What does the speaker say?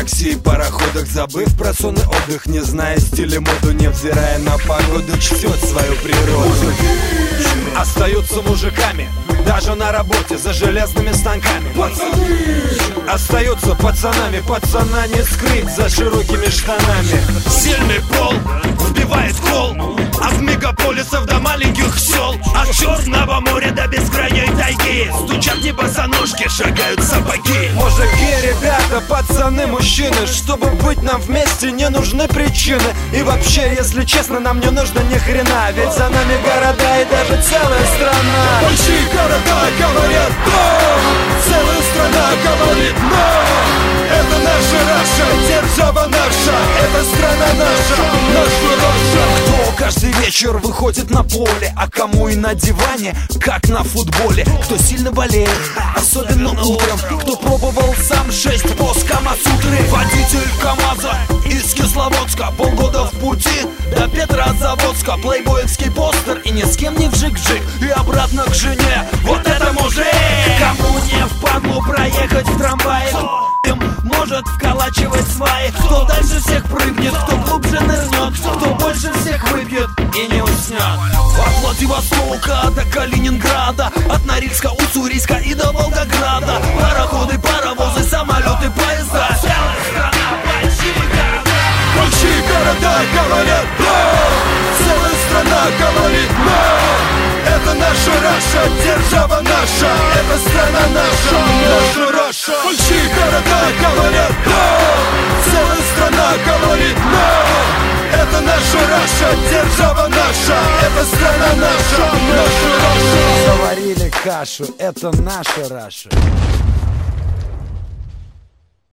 такси и пароходах, забыв про сон и отдых, не зная стиля моду, невзирая на погоду, чтет свою природу. Остаются мужиками даже на работе за железными станками. Остаются пацанами, пацана не скрыть за широкими штанами. Сильный пол вбивает кол от мегаполисов до маленьких сел, от Черного моря до бескрайней тайги. Стучат не босоножки, шагают сапоги. Мужики, ребята, пацаны, мужчины, чтобы быть нам вместе, не нужны причины. И вообще, если честно, нам не нужно ни хрена, ведь за нами города и даже целая страна. Большие города говорят «но», целая страна говорит «но». Это наша Раша, держава наша, это страна наша, наша Раша. Кто каждый вечер выходит на поле, а кому и на диване, как на футболе. Кто сильно болеет, особенно утром, кто пробовал сам 6 поз Камасутры. Водитель КамАЗа из Кисловодска, полгода в пути до Петрозаводска. Плейбоевский постер и ни с кем не вжик-вжик, и обратно к жене. Вот это мужик! Кому не впадлу проехать в трамвае, может вколачивать сваи. Кто дальше всех прыгнет, кто глубже нырнет, кто больше всех выпьет и не уснет. От Владивостока до Калининграда, от Норильска, Уссурийска и до Волгограда. Пароходы, паровозы, самолеты, поезда. Целая страна, большие города. Большие города говорят «но», целая страна говорит «но». Это наша Раша, держава наша, это страна наша, наша Раша. Большие города говорят «но», целая страна говорит «но». Это наша Раша, держава наша, это страна наша, наша Раша. Заварили кашу, это наша Раша.